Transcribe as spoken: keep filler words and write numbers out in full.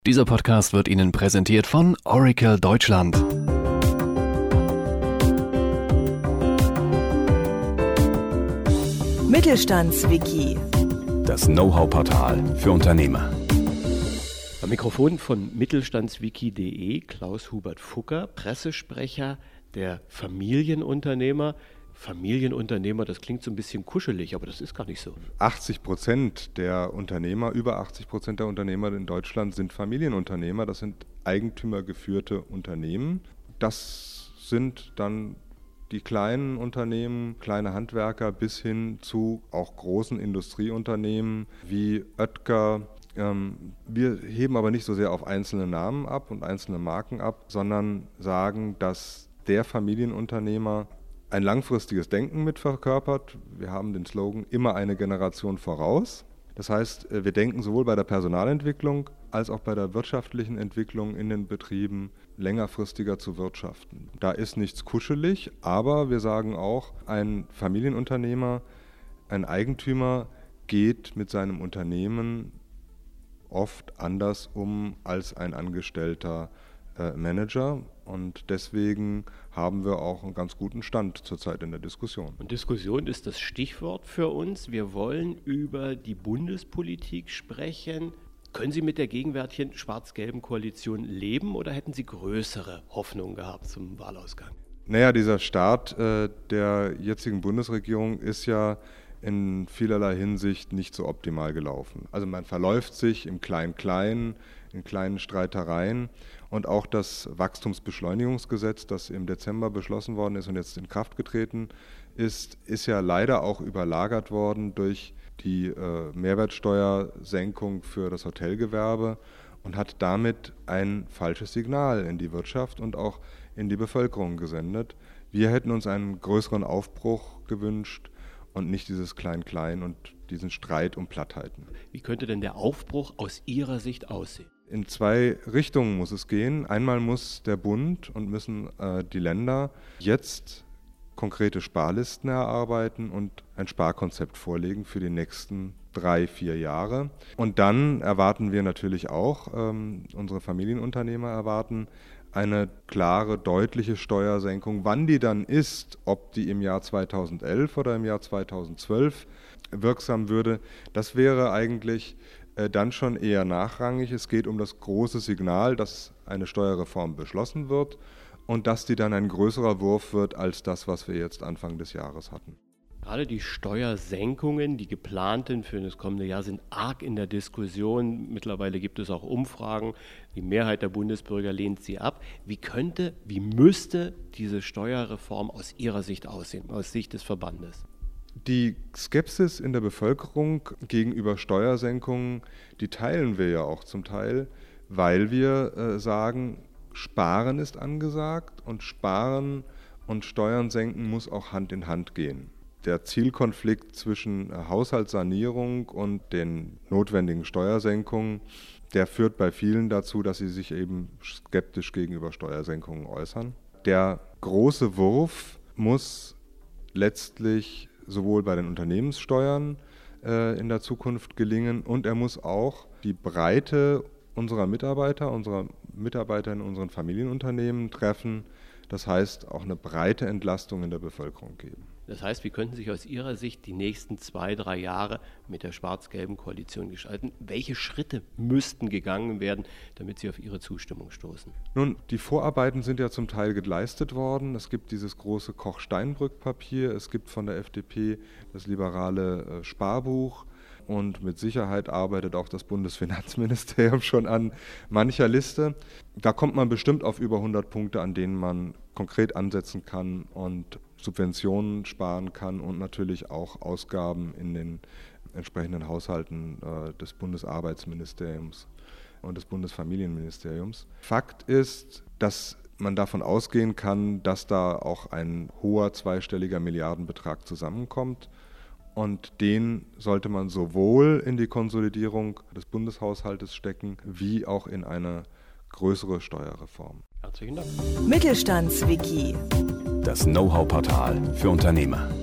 Dieser Podcast wird Ihnen präsentiert von Oracle Deutschland. Mittelstandswiki. Das Know-how-Portal für Unternehmer. Am Mikrofon von mittelstandswiki punkt de Klaus-Hubert Fugger, Pressesprecher der Familienunternehmer. Familienunternehmer, das klingt so ein bisschen kuschelig, aber das ist gar nicht so. achtzig Prozent der Unternehmer, über achtzig Prozent der Unternehmer in Deutschland sind Familienunternehmer. Das sind eigentümergeführte Unternehmen. Das sind dann die kleinen Unternehmen, kleine Handwerker bis hin zu auch großen Industrieunternehmen wie Oetker. Wir heben aber nicht so sehr auf einzelne Namen ab und einzelne Marken ab, sondern sagen, dass der Familienunternehmer ein langfristiges Denken mit verkörpert. Wir haben den Slogan immer eine Generation voraus. Das heißt, wir denken sowohl bei der Personalentwicklung als auch bei der wirtschaftlichen Entwicklung in den Betrieben längerfristiger zu wirtschaften. Da ist nichts kuschelig, aber wir sagen auch, ein Familienunternehmer, ein Eigentümer geht mit seinem Unternehmen oft anders um als ein angestellter äh, Manager. Und deswegen haben wir auch einen ganz guten Stand zurzeit in der Diskussion. Und Diskussion ist das Stichwort für uns. Wir wollen über die Bundespolitik sprechen. Können Sie mit der gegenwärtigen schwarz-gelben Koalition leben oder hätten Sie größere Hoffnungen gehabt zum Wahlausgang? Naja, dieser Start äh, der jetzigen Bundesregierung ist ja in vielerlei Hinsicht nicht so optimal gelaufen. Also man verläuft sich im Klein-Klein, in kleinen Streitereien, und auch das Wachstumsbeschleunigungsgesetz, das im Dezember beschlossen worden ist und jetzt in Kraft getreten ist, ist ja leider auch überlagert worden durch die äh, Mehrwertsteuersenkung für das Hotelgewerbe und hat damit ein falsches Signal in die Wirtschaft und auch in die Bevölkerung gesendet. Wir hätten uns einen größeren Aufbruch gewünscht und nicht dieses Klein-Klein und diesen Streit um Plattheiten. Wie könnte denn der Aufbruch aus Ihrer Sicht aussehen? In zwei Richtungen muss es gehen. Einmal muss der Bund und müssen äh, die Länder jetzt konkrete Sparlisten erarbeiten und ein Sparkonzept vorlegen für die nächsten drei, vier Jahre. Und dann erwarten wir natürlich auch, ähm, unsere Familienunternehmer erwarten, eine klare, deutliche Steuersenkung. Wann die dann ist, ob die im Jahr zweitausendelf oder im Jahr zweitausendzwölf wirksam würde, das wäre eigentlich äh, dann schon eher nachrangig. Es geht um das große Signal, dass eine Steuerreform beschlossen wird und dass die dann ein größerer Wurf wird als das, was wir jetzt Anfang des Jahres hatten. Gerade die Steuersenkungen, die geplanten für das kommende Jahr, sind arg in der Diskussion. Mittlerweile gibt es auch Umfragen. Die Mehrheit der Bundesbürger lehnt sie ab. Wie könnte, wie müsste diese Steuerreform aus Ihrer Sicht aussehen, aus Sicht des Verbandes? Die Skepsis in der Bevölkerung gegenüber Steuersenkungen, die teilen wir ja auch zum Teil, weil wir äh, sagen, Sparen ist angesagt und Sparen und Steuern senken muss auch Hand in Hand gehen. Der Zielkonflikt zwischen Haushaltssanierung und den notwendigen Steuersenkungen, der führt bei vielen dazu, dass sie sich eben skeptisch gegenüber Steuersenkungen äußern. Der große Wurf muss letztlich sowohl bei den Unternehmenssteuern äh, in der Zukunft gelingen und er muss auch die Breite unserer Mitarbeiter, unserer Mitarbeiter in unseren Familienunternehmen treffen. Das heißt, auch eine breite Entlastung in der Bevölkerung geben. Das heißt, wie könnten sich aus Ihrer Sicht die nächsten zwei, drei Jahre mit der schwarz-gelben Koalition gestalten? Welche Schritte müssten gegangen werden, damit Sie auf Ihre Zustimmung stoßen? Nun, die Vorarbeiten sind ja zum Teil geleistet worden. Es gibt dieses große Koch-Steinbrück-Papier, es gibt von der F D P das liberale äh, Sparbuch. Und mit Sicherheit arbeitet auch das Bundesfinanzministerium schon an mancher Liste. Da kommt man bestimmt auf über hundert Punkte, an denen man konkret ansetzen kann und Subventionen sparen kann und natürlich auch Ausgaben in den entsprechenden Haushalten äh, des Bundesarbeitsministeriums und des Bundesfamilienministeriums. Fakt ist, dass man davon ausgehen kann, dass da auch ein hoher zweistelliger Milliardenbetrag zusammenkommt. Und den sollte man sowohl in die Konsolidierung des Bundeshaushaltes stecken, wie auch in eine größere Steuerreform. Herzlichen Dank. Mittelstandswiki. Das Know-how-Portal für Unternehmer.